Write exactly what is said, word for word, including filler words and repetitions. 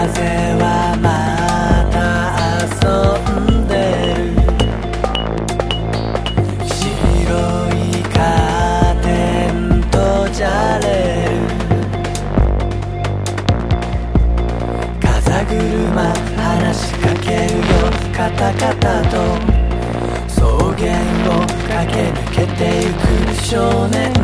はまた遊んでる。白いカーテンとじゃれる。風車話しかけるよカタカタと草原を駆け抜けてゆく少年